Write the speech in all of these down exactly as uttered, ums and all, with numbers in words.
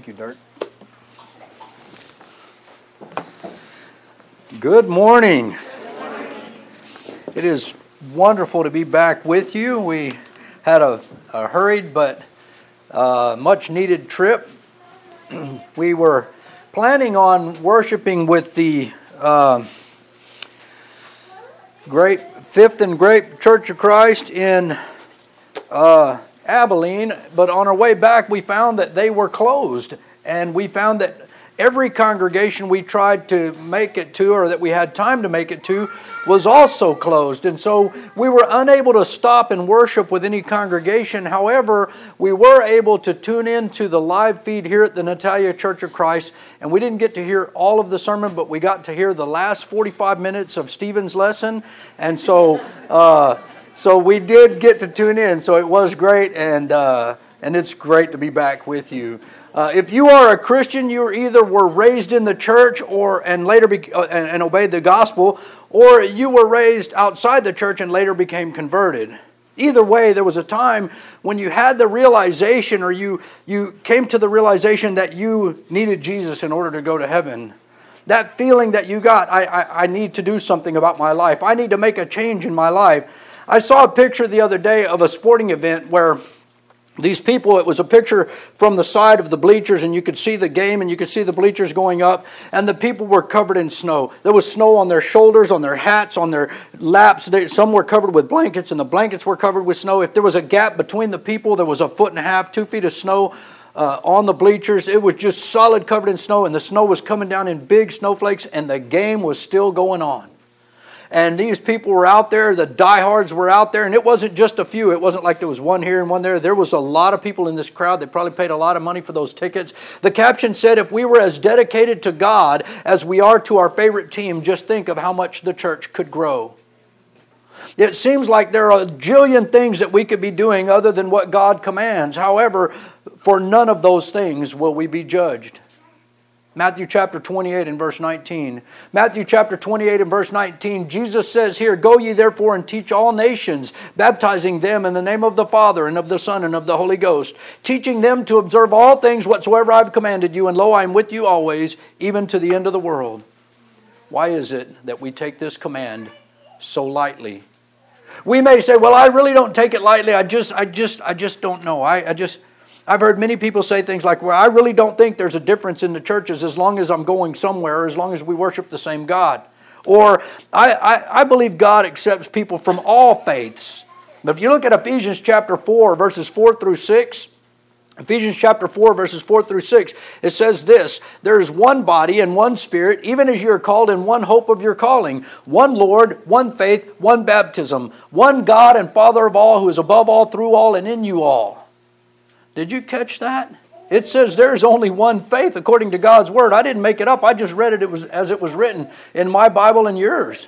Thank you, Dirk. Good morning. Good morning. It is wonderful to be back with you. We had a, a hurried but uh, much needed trip. We were planning on worshiping with the uh, Grape, Fifth and Grape Church of Christ in uh, Abilene, but on our way back we found that they were closed, and we found that every congregation we tried to make it to, or that we had time to make it to, was also closed. And so we were unable to stop and worship with any congregation. However, we were able to tune in to the live feed here at the Natalia Church of Christ, and we didn't get to hear all of the sermon, but we got to hear the last forty-five minutes of Stephen's lesson. And so uh, so we did get to tune in, so it was great, and uh, and it's great to be back with you. Uh, if you are a Christian, you either were raised in the church or and later be, uh, and, and obeyed the gospel, or you were raised outside the church and later became converted. Either way, there was a time when you had the realization, or you you came to the realization that you needed Jesus in order to go to heaven. That feeling that you got, I, I, I need to do something about my life. I need to make a change in my life. I saw a picture the other day of a sporting event where these people, it was a picture from the side of the bleachers, and you could see the game and you could see the bleachers going up, and the people were covered in snow. There was snow on their shoulders, on their hats, on their laps. They, some were covered with blankets, and the blankets were covered with snow. If there was a gap between the people, there was a foot and a half, two feet of snow uh, on the bleachers. It was just solid covered in snow, and the snow was coming down in big snowflakes, and the game was still going on. And these people were out there, the diehards were out there, and it wasn't just a few. It wasn't like there was one here and one there. There was a lot of people in this crowd. They probably paid a lot of money for those tickets. The caption said, if we were as dedicated to God as we are to our favorite team, just think of how much the church could grow. It seems like there are a jillion things that we could be doing other than what God commands. However, for none of those things will we be judged. Matthew chapter twenty-eight and verse nineteen. Matthew chapter twenty-eight and verse nineteen, Jesus says here, go ye therefore and teach all nations, baptizing them in the name of the Father and of the Son and of the Holy Ghost, teaching them to observe all things whatsoever I have commanded you, and lo, I am with you always, even to the end of the world. Why is it that we take this command so lightly? We may say, well, I really don't take it lightly. I just, I just, I just don't know. I, I just... I've heard many people say things like, well, I really don't think there's a difference in the churches as long as I'm going somewhere, or as long as we worship the same God. Or, I, I, I believe God accepts people from all faiths. But if you look at Ephesians chapter four, verses four through six, Ephesians chapter four, verses four through six, it says this, there is one body and one Spirit, even as you are called in one hope of your calling, one Lord, one faith, one baptism, one God and Father of all, who is above all, through all, and in you all. Did you catch that? It says there's only one faith according to God's Word. I didn't make it up. I just read it, it was as it was written in my Bible and yours.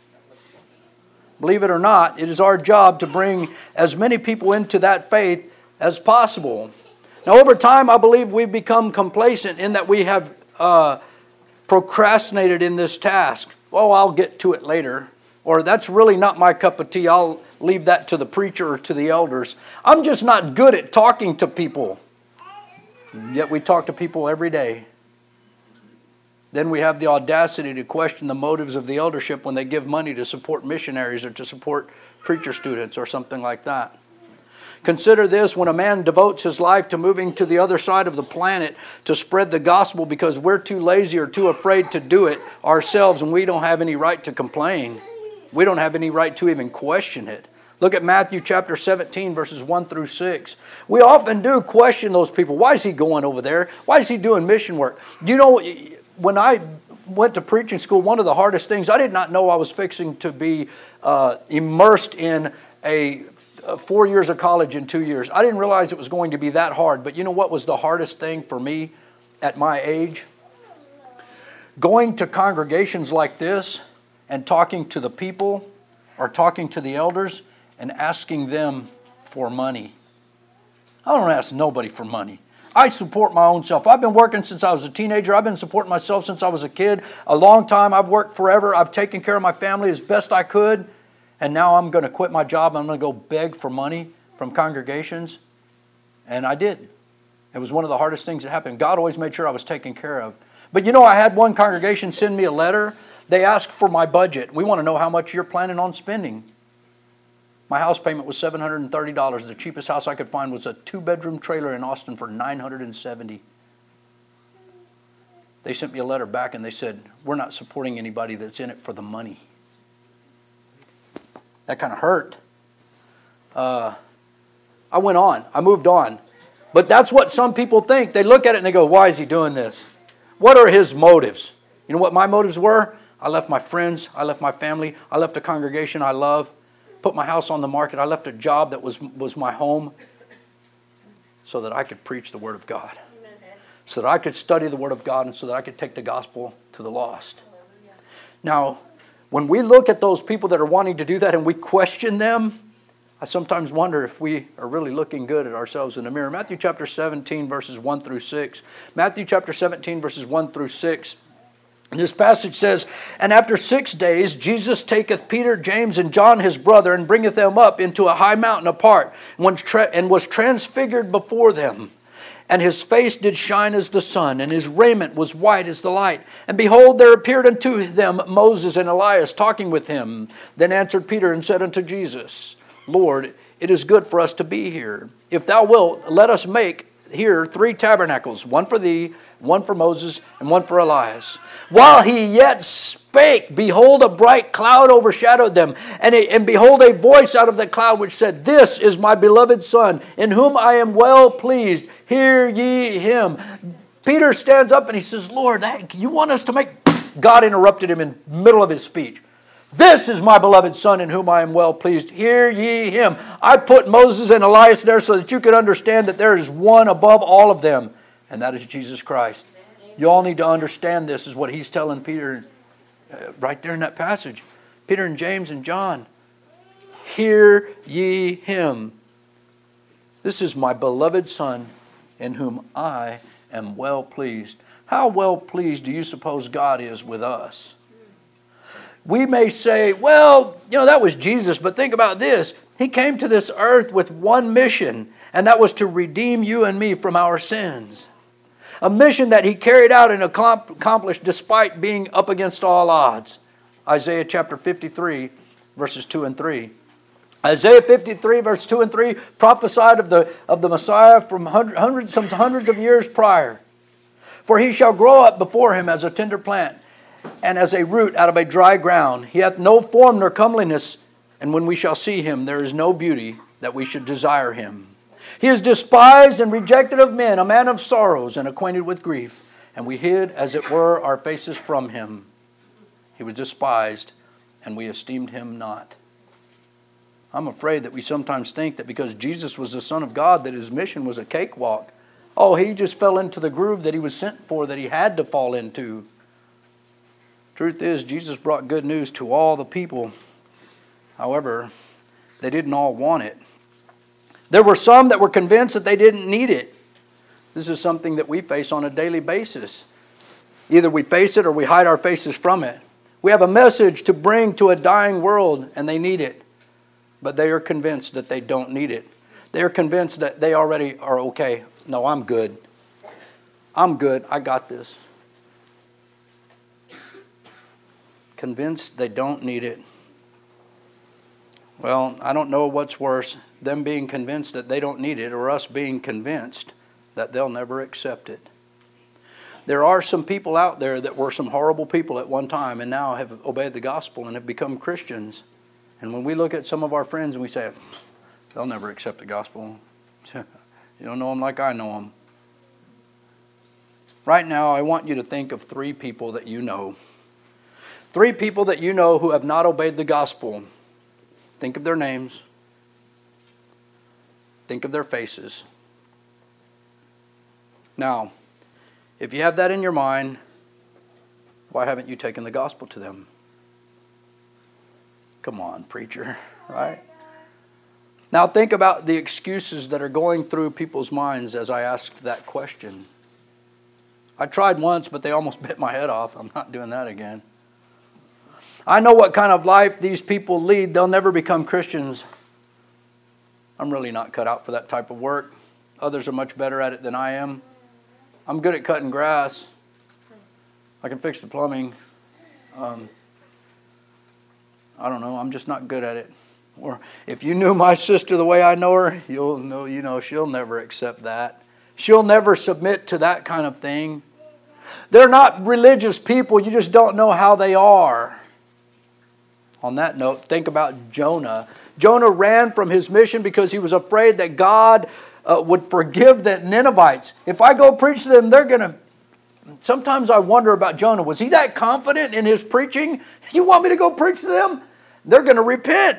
Believe it or not, it is our job to bring as many people into that faith as possible. Now, over time, I believe we've become complacent in that we have uh, procrastinated in this task. Well, I'll get to it later. Or that's really not my cup of tea. I'll leave that to the preacher or to the elders. I'm just not good at talking to people. Yet we talk to people every day. Then we have the audacity to question the motives of the eldership when they give money to support missionaries or to support preacher students or something like that. Consider this, when a man devotes his life to moving to the other side of the planet to spread the gospel because we're too lazy or too afraid to do it ourselves, and we don't have any right to complain. We don't have any right to even question it. Look at Matthew chapter seventeen, verses one through six. We often do question those people. Why is he going over there? Why is he doing mission work? You know, when I went to preaching school, one of the hardest things, I did not know I was fixing to be uh, immersed in a uh, four years of college in two years. I didn't realize it was going to be that hard. But you know what was the hardest thing for me at my age? Going to congregations like this and talking to the people or talking to the elders and asking them for money. I don't ask nobody for money. I support my own self. I've been working since I was a teenager. I've been supporting myself since I was a kid. A long time. I've worked forever. I've taken care of my family as best I could. And now I'm going to quit my job. I'm going to go beg for money from congregations. And I did. It was one of the hardest things that happened. God always made sure I was taken care of. But you know, I had one congregation send me a letter. They asked for my budget. We want to know how much you're planning on spending. My house payment was seven hundred thirty dollars. The cheapest house I could find was a two-bedroom trailer in Austin for nine hundred seventy dollars. They sent me a letter back and they said, we're not supporting anybody that's in it for the money. That kind of hurt. Uh, I went on. I moved on. But that's what some people think. They look at it and they go, why is he doing this? What are his motives? You know what my motives were? I left my friends. I left my family. I left a congregation I love. Put my house on the market. I left a job that was, was my home so that I could preach the Word of God. So that I could study the Word of God and so that I could take the gospel to the lost. Now, when we look at those people that are wanting to do that and we question them, I sometimes wonder if we are really looking good at ourselves in the mirror. Matthew chapter seventeen, verses one through six. Matthew chapter seventeen, verses one through six. And this passage says, and after six days Jesus taketh Peter, James, and John his brother, and bringeth them up into a high mountain apart, and was transfigured before them. And his face did shine as the sun, and his raiment was white as the light. And behold, there appeared unto them Moses and Elias talking with him. Then answered Peter and said unto Jesus, Lord, it is good for us to be here. If thou wilt, let us make here three tabernacles, one for thee, one for Moses, and one for Elias. While he yet spake, behold, a bright cloud overshadowed them. And, a, and behold, a voice out of the cloud which said, This is my beloved Son, in whom I am well pleased. Hear ye him. Peter stands up and he says, Lord, you want us to make... God interrupted him in the middle of his speech. This is my beloved Son, in whom I am well pleased. Hear ye him. I put Moses and Elias there so that you could understand that there is one above all of them, and that is Jesus Christ. You all need to understand this, is what he's telling Peter uh, right there in that passage. Peter and James and John. Hear ye him. This is my beloved Son, in whom I am well pleased. How well pleased do you suppose God is with us? We may say, well, you know, that was Jesus, but think about this. He came to this earth with one mission, and that was to redeem you and me from our sins. A mission that he carried out and accomplished despite being up against all odds. Isaiah chapter fifty-three, verses two and three. Isaiah fifty-three, verse two and three, prophesied of the, of the Messiah from hundreds, some hundreds of years prior. For he shall grow up before him as a tender plant, and as a root out of a dry ground. He hath no form nor comeliness, and when we shall see him, there is no beauty that we should desire him. He is despised and rejected of men, a man of sorrows and acquainted with grief. And we hid, as it were, our faces from him. He was despised, and we esteemed him not. I'm afraid that we sometimes think that because Jesus was the Son of God, that his mission was a cakewalk. Oh, he just fell into the groove that he was sent for, that he had to fall into. Truth is, Jesus brought good news to all the people. However, they didn't all want it. There were some that were convinced that they didn't need it. This is something that we face on a daily basis. Either we face it or we hide our faces from it. We have a message to bring to a dying world and they need it. But they are convinced that they don't need it. They are convinced that they already are okay. No, I'm good. I'm good. I got this. Convinced they don't need it. Well, I don't know what's worse, them being convinced that they don't need it or us being convinced that they'll never accept it. There are some people out there that were some horrible people at one time and now have obeyed the gospel and have become Christians. And when we look at some of our friends and we say, they'll never accept the gospel. You don't know them like I know them. Right now, I want you to think of three people that you know. Three people that you know who have not obeyed the gospel. Think of their names. Think of their faces. Now, if you have that in your mind, why haven't you taken the gospel to them? Come on, preacher, right? Now think about the excuses that are going through people's minds as I asked that question. I tried once, but they almost bit my head off. I'm not doing that again. I know what kind of life these people lead. They'll never become Christians. I'm really not cut out for that type of work. others are much better at it than I am. I'm good at cutting grass. I can fix the plumbing. Um, I don't know. I'm just not good at it. Or if you knew my sister the way I know her, you'll know, you know, she'll never accept that. She'll never submit to that kind of thing. They're not religious people. You just don't know how they are. On that note, think about Jonah. Jonah ran from his mission because he was afraid that God uh, would forgive the Ninevites. If I go preach to them, they're going to... Sometimes I wonder about Jonah. Was he that confident in his preaching? You want me to go preach to them? They're going to repent.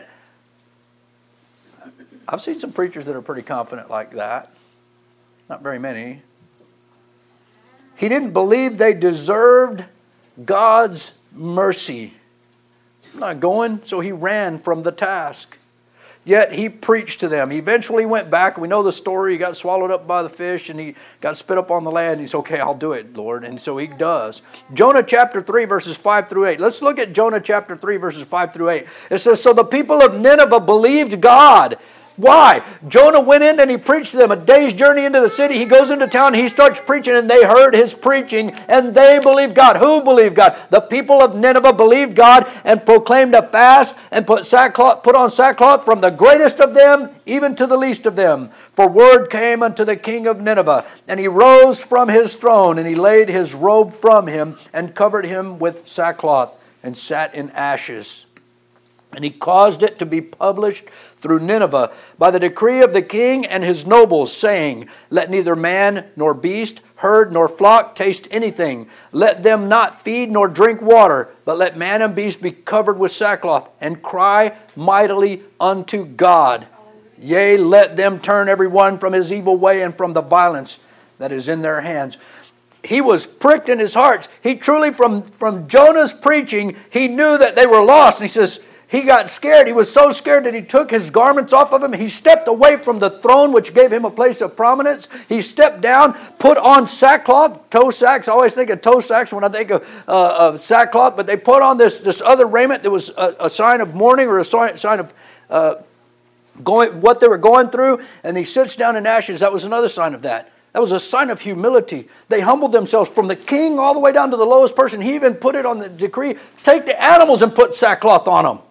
I've seen some preachers that are pretty confident like that. Not very many. He didn't believe they deserved God's mercy. I'm not going, so he ran from the task. Yet he preached to them. He eventually went back. We know the story. He got swallowed up by the fish and he got spit up on the land. He said, okay, I'll do it, Lord. And so he does. Jonah chapter three, verses five through eight. Let's look at Jonah chapter three, verses five through eight. It says, so the people of Nineveh believed God. Why? Jonah went in and he preached to them a day's journey into the city. He goes into town and he starts preaching and they heard his preaching and they believed God. Who believed God? The people of Nineveh believed God and proclaimed a fast and put sackcloth, put on sackcloth from the greatest of them even to the least of them. For word came unto the king of Nineveh, and he rose from his throne and he laid his robe from him and covered him with sackcloth and sat in ashes. And he caused it to be published through Nineveh by the decree of the king and his nobles, saying, let neither man nor beast, herd nor flock taste anything. Let them not feed nor drink water, but let man and beast be covered with sackcloth, and cry mightily unto God. Yea, let them turn every one from his evil way and from the violence that is in their hands. He was pricked in his heart. He truly, from, from Jonah's preaching, he knew that they were lost. And he says, he got scared. He was so scared that he took his garments off of him. He stepped away from the throne, which gave him a place of prominence. He stepped down, put on sackcloth, toe sacks. I always think of toe sacks when I think of, uh, of sackcloth. But they put on this, this other raiment that was a, a sign of mourning or a sign, sign of uh, going what they were going through. And he sits down in ashes. That was another sign of that. That was a sign of humility. They humbled themselves from the king all the way down to the lowest person. He even put it on the decree, take the animals and put sackcloth on them.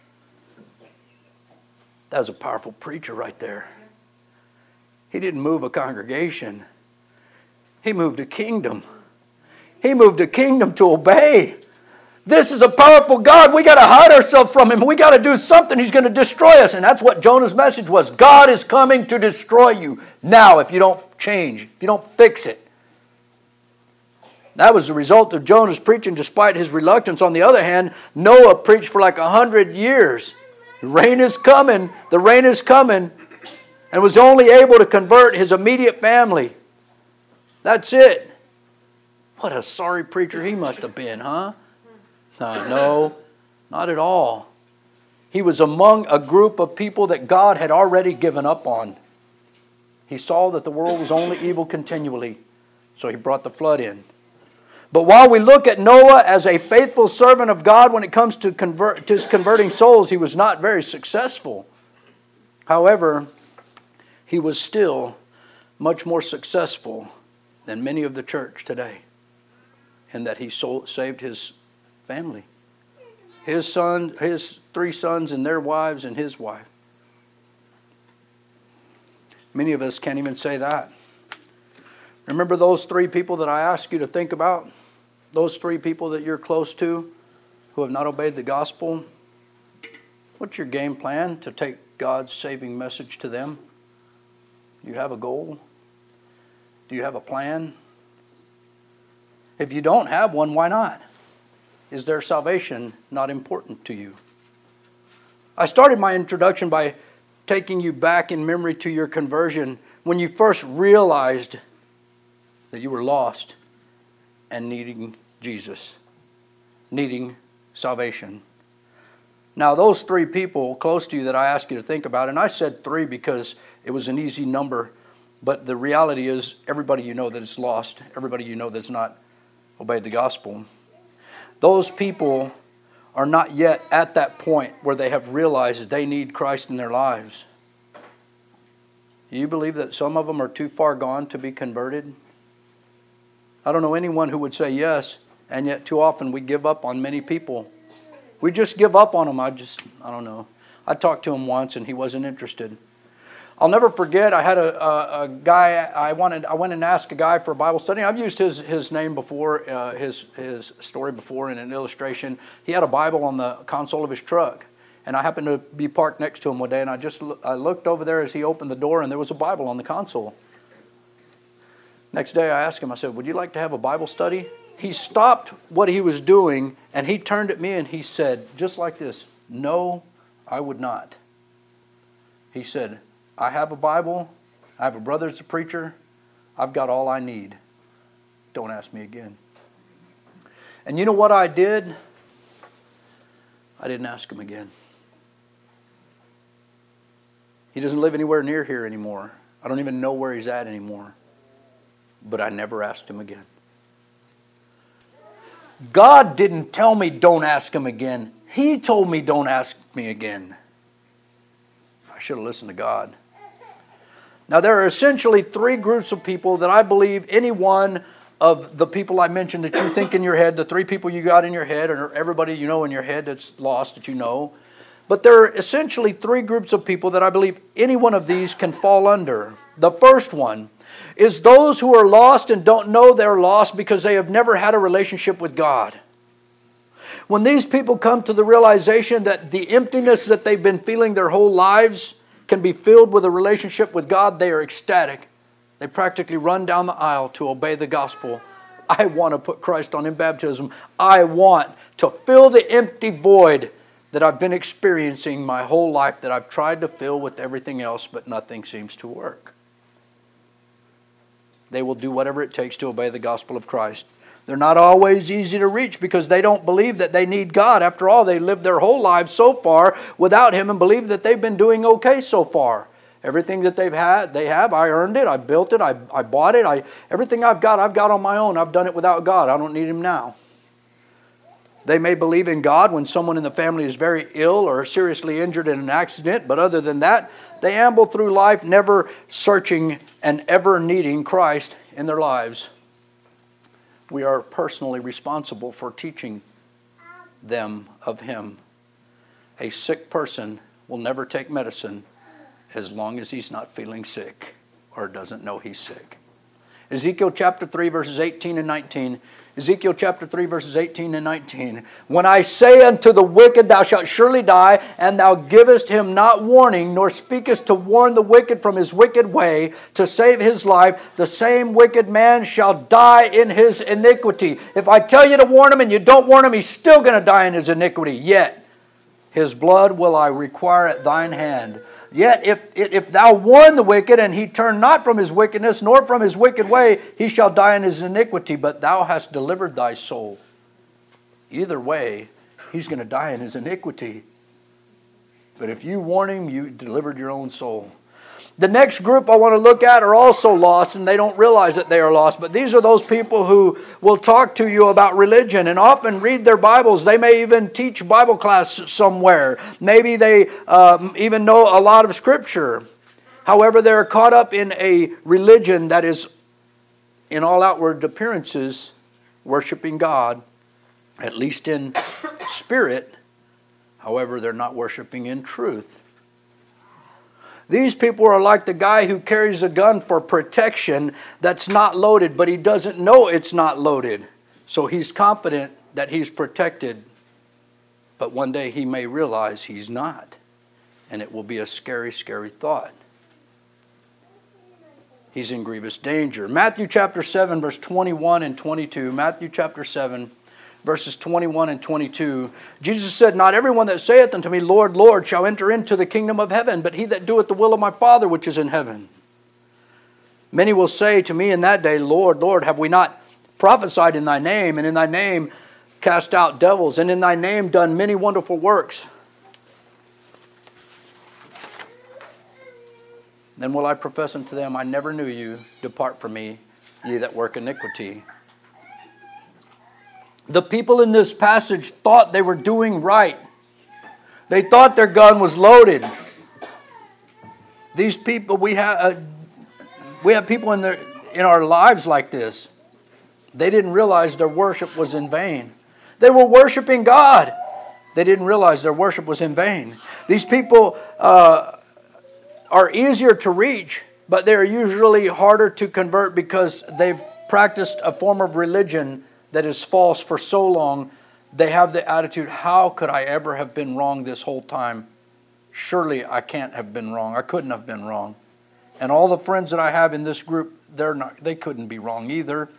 That was a powerful preacher right there. He didn't move a congregation. He moved a kingdom. He moved a kingdom to obey. This is a powerful God. We got to hide ourselves from him. We got to do something. He's going to destroy us. And that's what Jonah's message was. God is coming to destroy you now if you don't change, if you don't fix it. That was the result of Jonah's preaching despite his reluctance. On the other hand, Noah preached for like a hundred years. The rain is coming. The rain is coming. And was only able to convert his immediate family. That's it. What a sorry preacher he must have been, huh? Uh, no, not at all. He was among a group of people that God had already given up on. He saw that the world was only evil continually. So he brought the flood in. But while we look at Noah as a faithful servant of God when it comes to convert, to his converting souls, he was not very successful. However, he was still much more successful than many of the church today in that he sold, saved his family. His son, his three sons and their wives and his wife. Many of us can't even say that. Remember those three people that I asked you to think about? Those three people that you're close to who have not obeyed the gospel? What's your game plan to take God's saving message to them? Do you have a goal? Do you have a plan? If you don't have one, why not? Is their salvation not important to you? I started my introduction by taking you back in memory to your conversion when you first realized that you were lost and needing Jesus, needing salvation. Now, those three people close to you that I asked you to think about, and I said three because it was an easy number, but the reality is everybody you know that is lost, everybody you know that's not obeyed the gospel, those people are not yet at that point where they have realized they need Christ in their lives. You believe that some of them are too far gone to be converted? I don't know anyone who would say yes, and yet too often we give up on many people. We just give up on them. I just, I don't know. I talked to him once and he wasn't interested. I'll never forget, I had a, a, a guy, I wanted, I went and asked a guy for a Bible study. I've used his, his name before, uh, his, his story before in an illustration. He had a Bible on the console of his truck. And I happened to be parked next to him one day, and I just I looked over there as he opened the door, and there was a Bible on the console. Next day I asked him, I said, would you like to have a Bible study? He stopped what he was doing, and he turned at me and he said, just like this, no, I would not. He said, I have a Bible, I have a brother that's a preacher, I've got all I need. Don't ask me again. And you know what I did? I didn't ask him again. He doesn't live anywhere near here anymore. I don't even know where he's at anymore. But I never asked him again. God didn't tell me don't ask him again. He told me don't ask me again. I should have listened to God. Now there are essentially three groups of people that I believe any one of the people I mentioned that you think in your head, the three people you got in your head, or everybody you know in your head that's lost that you know. But there are essentially three groups of people that I believe any one of these can fall under. The first one is those who are lost and don't know they're lost because they have never had a relationship with God. When these people come to the realization that the emptiness that they've been feeling their whole lives can be filled with a relationship with God, they are ecstatic. They practically run down the aisle to obey the gospel. I want to put Christ on in baptism. I want to fill the empty void that I've been experiencing my whole life, that I've tried to fill with everything else, but nothing seems to work. They will do whatever it takes to obey the gospel of Christ. They're not always easy to reach because they don't believe that they need God. After all, they lived their whole lives so far without Him and believe that they've been doing okay so far. Everything that they've had, they have, I earned it, I built it, I, I bought it. I, everything I've got, I've got on my own. I've done it without God. I don't need Him now. They may believe in God when someone in the family is very ill or seriously injured in an accident, but other than that, they amble through life never searching and ever needing Christ in their lives. We are personally responsible for teaching them of Him. A sick person will never take medicine as long as he's not feeling sick or doesn't know he's sick. Ezekiel chapter three verses eighteen and nineteen. Ezekiel chapter three verses eighteen and nineteen. When I say unto the wicked, thou shalt surely die, and thou givest him not warning, nor speakest to warn the wicked from his wicked way, to save his life, the same wicked man shall die in his iniquity. If I tell you to warn him and you don't warn him, he's still going to die in his iniquity. Yet his blood will I require at thine hand. Yet if, if thou warn the wicked, and he turn not from his wickedness, nor from his wicked way, he shall die in his iniquity, but thou hast delivered thy soul. Either way, he's going to die in his iniquity. But if you warn him, you delivered your own soul. The next group I want to look at are also lost, and they don't realize that they are lost. But these are those people who will talk to you about religion and often read their Bibles. They may even teach Bible class somewhere. Maybe they um, even know a lot of Scripture. However, they're caught up in a religion that is, in all outward appearances, worshiping God, at least in spirit. However, they're not worshiping in truth. These people are like the guy who carries a gun for protection that's not loaded, but he doesn't know it's not loaded. So he's confident that he's protected, but one day he may realize he's not. And it will be a scary, scary thought. He's in grievous danger. Matthew chapter seven, verse twenty-one and twenty-two. Matthew chapter seven, verses twenty-one and twenty-two. Jesus said, not everyone that saith unto me, Lord, Lord, shall enter into the kingdom of heaven, but he that doeth the will of my Father which is in heaven. Many will say to me in that day, Lord, Lord, have we not prophesied in thy name, and in thy name cast out devils, and in thy name done many wonderful works? Then will I profess unto them, I never knew you. Depart from me, ye that work iniquity. The people in this passage thought they were doing right. They thought their gun was loaded. These people, we have uh, we have people in their in our lives like this. They didn't realize their worship was in vain. They were worshiping God. They didn't realize their worship was in vain. These people uh, are easier to reach, but they're usually harder to convert because they've practiced a form of religion that is false for so long. They have the attitude, how could I ever have been wrong this whole time? Surely I can't have been wrong. I couldn't have been wrong. And all the friends that I have in this group, they're not, they couldn't be wrong either.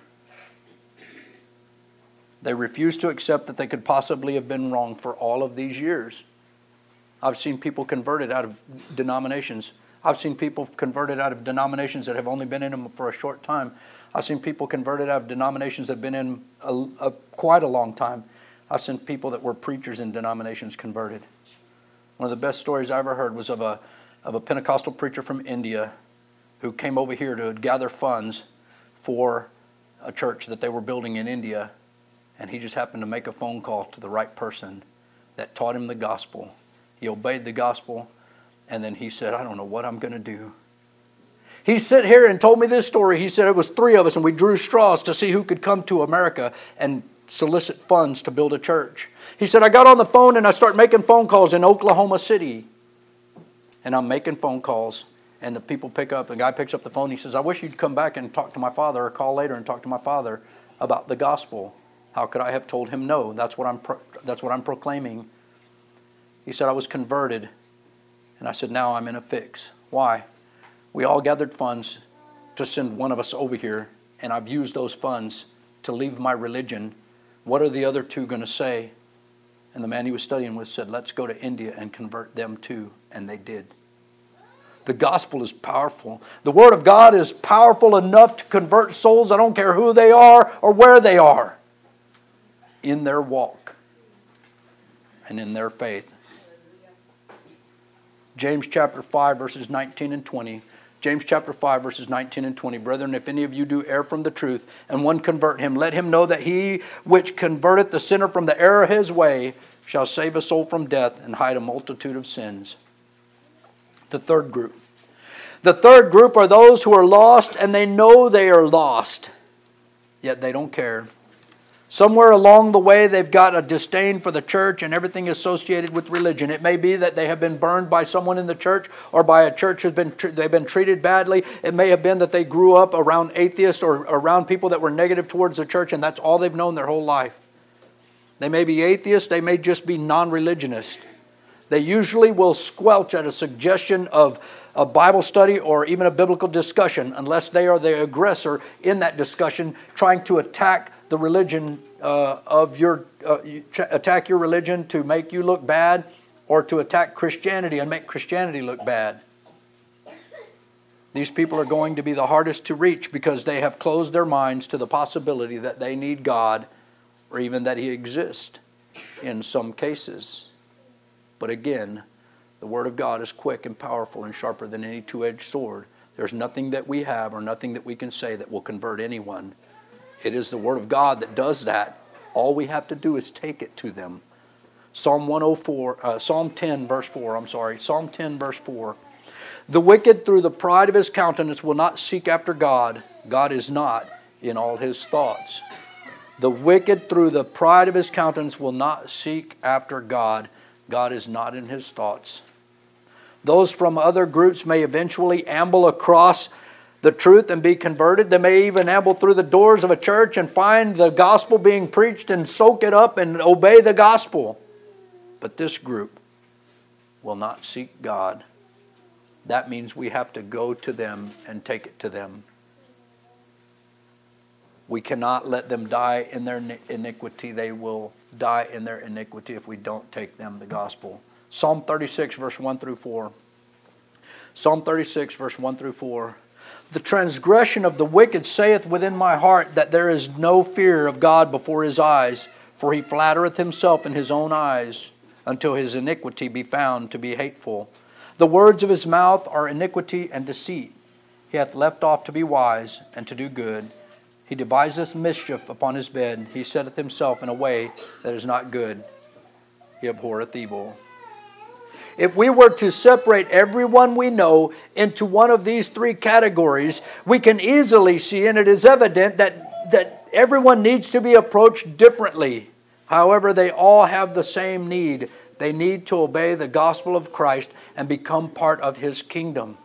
They refuse to accept that they could possibly have been wrong for all of these years. I've seen people converted out of denominations. I've seen people converted out of denominations that have only been in them for a short time. I've seen people converted out of denominations that have been in a, a, quite a long time. I've seen people that were preachers in denominations converted. One of the best stories I ever heard was of a of a Pentecostal preacher from India who came over here to gather funds for a church that they were building in India. And he just happened to make a phone call to the right person that taught him the gospel. He obeyed the gospel, and then he said, I don't know what I'm going to do. He sat here and told me this story. He said it was three of us, and we drew straws to see who could come to America and solicit funds to build a church. He said, I got on the phone and I started making phone calls in Oklahoma City. And I'm making phone calls, and the people pick up. The guy picks up the phone. He says, I wish you'd come back and talk to my father, or call later and talk to my father about the gospel. How could I have told him no? That's what I'm pro- that's what I'm proclaiming. He said, I was converted. And I said, now I'm in a fix. Why? We all gathered funds to send one of us over here, and I've used those funds to leave my religion. What are the other two going to say? And the man he was studying with said, let's go to India and convert them too. And they did. The gospel is powerful. The Word of God is powerful enough to convert souls. I don't care who they are or where they are, in their walk and in their faith. James chapter five verses nineteen and twenty. James chapter five verses nineteen and twenty. Brethren, if any of you do err from the truth, and one convert him, let him know that he which converteth the sinner from the error of his way shall save a soul from death and hide a multitude of sins. The third group. The third group are those who are lost, and they know they are lost, yet they don't care. Somewhere along the way, they've got a disdain for the church and everything associated with religion. It may be that they have been burned by someone in the church, or by a church has been they've been treated badly. It may have been that they grew up around atheists or around people that were negative towards the church, and that's all they've known their whole life. They may be atheists. They may just be non-religionists. They usually will squelch at a suggestion of a Bible study or even a biblical discussion, unless they are the aggressor in that discussion, trying to attack the religion uh, of your uh, you ch- attack your religion to make you look bad, or to attack Christianity and make Christianity look bad. These people are going to be the hardest to reach because they have closed their minds to the possibility that they need God, or even that He exists in some cases. But again, the Word of God is quick and powerful and sharper than any two-edged sword. There's nothing that we have or nothing that we can say that will convert anyone. It is the Word of God that does that. All we have to do is take it to them. Psalm one oh four, uh, Psalm ten, verse four. I'm sorry, Psalm ten, verse four. The wicked, through the pride of his countenance, will not seek after God. God is not in all his thoughts. The wicked, through the pride of his countenance, will not seek after God. God is not in his thoughts. Those from other groups may eventually amble across the truth and be converted. They may even amble through the doors of a church and find the gospel being preached and soak it up and obey the gospel. But this group will not seek God. That means we have to go to them and take it to them. We cannot let them die in their iniquity. They will die in their iniquity if we don't take them the gospel. Psalm thirty-six, verse one through four. Psalm thirty-six, verse one through four. The transgression of the wicked saith within my heart that there is no fear of God before his eyes, for he flattereth himself in his own eyes, until his iniquity be found to be hateful. The words of his mouth are iniquity and deceit. He hath left off to be wise and to do good. He deviseth mischief upon his bed. He setteth himself in a way that is not good. He abhorreth evil. If we were to separate everyone we know into one of these three categories, we can easily see, and it is evident that, that everyone needs to be approached differently. However, they all have the same need. They need to obey the gospel of Christ and become part of His kingdom.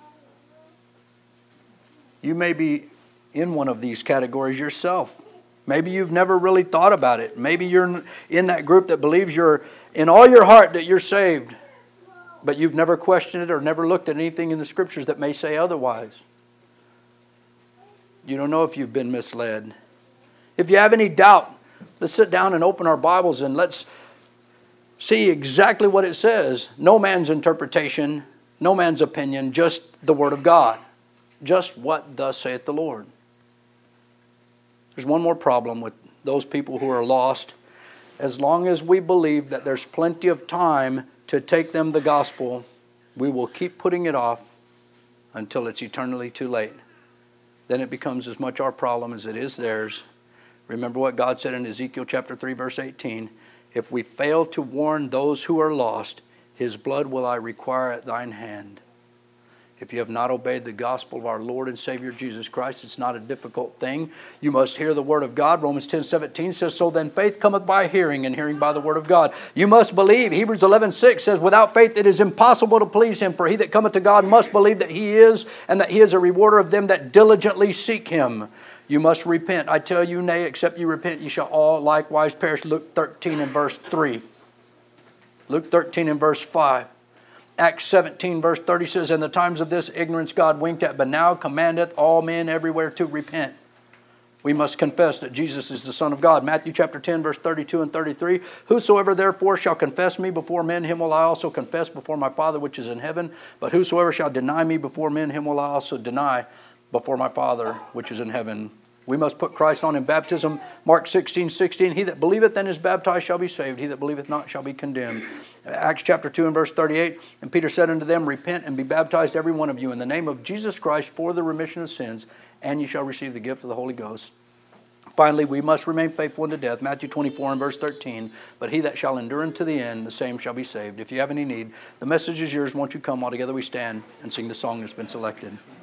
You may be in one of these categories yourself. Maybe you've never really thought about it. Maybe you're in that group that believes you're in all your heart that you're saved, but you've never questioned it or never looked at anything in the Scriptures that may say otherwise. You don't know if you've been misled. If you have any doubt, let's sit down and open our Bibles and let's see exactly what it says. No man's interpretation, no man's opinion, just the Word of God. Just what thus saith the Lord. There's one more problem with those people who are lost. As long as we believe that there's plenty of time to take them the gospel, we will keep putting it off until it's eternally too late. Then it becomes as much our problem as it is theirs. Remember what God said in Ezekiel chapter three, verse eighteen. If we fail to warn those who are lost, His blood will I require at thine hand. If you have not obeyed the gospel of our Lord and Savior Jesus Christ, it's not a difficult thing. You must hear the word of God. Romans ten seventeen says, so then faith cometh by hearing, and hearing by the word of God. You must believe. Hebrews eleven six says, without faith it is impossible to please Him. For he that cometh to God must believe that He is, and that He is a rewarder of them that diligently seek Him. You must repent. I tell you, nay, except you repent, ye shall all likewise perish. Luke thirteen and verse three. Luke thirteen and verse five. Acts seventeen verse thirty says, in the times of this ignorance God winked at, but now commandeth all men everywhere to repent. We must confess that Jesus is the Son of God. Matthew chapter ten verse thirty-two and thirty-three. Whosoever therefore shall confess me before men, him will I also confess before my Father which is in heaven. But whosoever shall deny me before men, him will I also deny before my Father which is in heaven. We must put Christ on in baptism. Mark sixteen sixteen. He that believeth and is baptized shall be saved. He that believeth not shall be condemned. Acts chapter two and verse thirty-eight. And Peter said unto them, repent and be baptized every one of you in the name of Jesus Christ for the remission of sins, and ye shall receive the gift of the Holy Ghost. Finally, we must remain faithful unto death. Matthew twenty-four and verse thirteen. But he that shall endure unto the end, the same shall be saved. If you have any need, the message is yours. Won't you come? All together we stand and sing the song that's been selected.